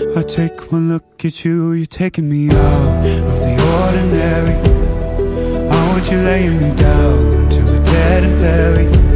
I take one look at you, you're taking me out of the ordinary. I want you laying me down till we're dead and buried.